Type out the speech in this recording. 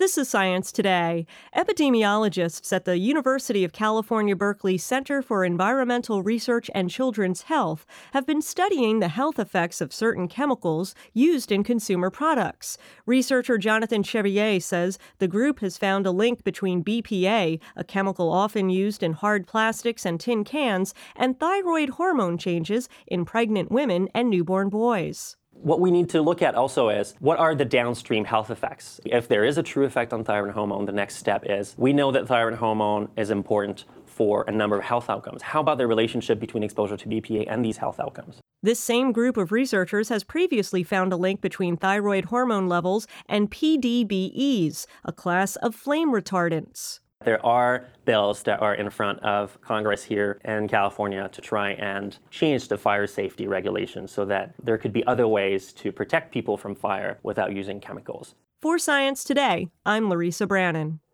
This is Science Today. Epidemiologists at the University of California, Berkeley Center for Environmental Research and Children's Health have been studying the health effects of certain chemicals used in consumer products. Researcher Jonathan Chevrier says the group has found a link between BPA, a chemical often used in hard plastics and tin cans, and thyroid hormone changes in pregnant women and newborn boys. What we need to look at also is, what are the downstream health effects? If there is a true effect on thyroid hormone, the next step is, we know that thyroid hormone is important for a number of health outcomes. How about the relationship between exposure to BPA and these health outcomes? This same group of researchers has previously found a link between thyroid hormone levels and PDBEs, a class of flame retardants. There are bills that are in front of Congress here in California to try and change the fire safety regulations so that there could be other ways to protect people from fire without using chemicals. For Science Today, I'm Larissa Brannon.